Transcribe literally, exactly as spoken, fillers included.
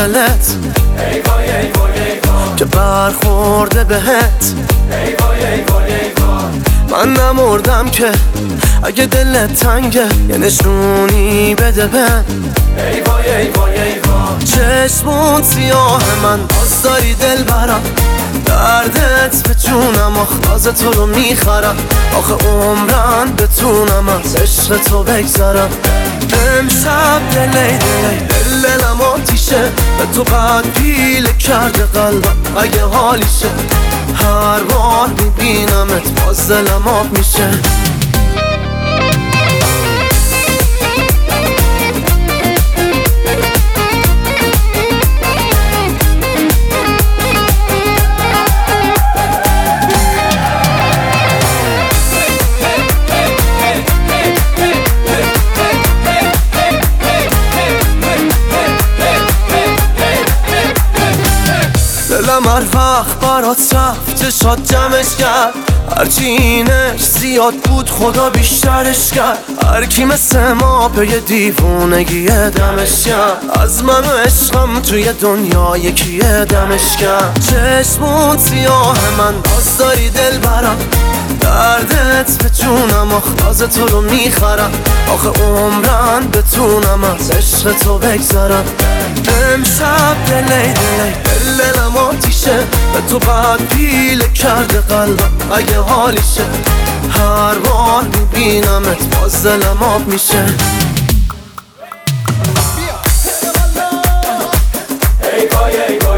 دلت ای وای ای وای ای وای که برخورده بهت ای وای ای وای ای وای من نمردم که اگه دلت تنگه یه نشونی بده بهم ای وای ای وای ای وای چشمون سیاه من باز داری دل برم دردت به جونم آخ تو رو میخرم آخه عمرن بتونم از عشق تو بگذرم امشب دلی دلی دل دلم آتیشه به تو قد پیله کرده قلبم اگه حالیشه هر بار میبینمت باز دلم آب میشه دلم هر وقت برات رفت چشات جمعش کرد هرچی اینش زیاد بود خدا بیشترش کرد هر کی مثل ما پی دیوونگی دمش کرد از من و عشقم توی دنیا یکی دمش کرد چشمون سیاه من باز داری دل برم دردت به جونم آخ تو رو میخرم آخه عمرن بتونم از عشق تو بگذرم امشب دلی دلی دل دلم آتیشه به تو قد پیله کرده قلبم اگه حالیشه هر بار میبینمت باز دلم آب میشه ای وای ای وای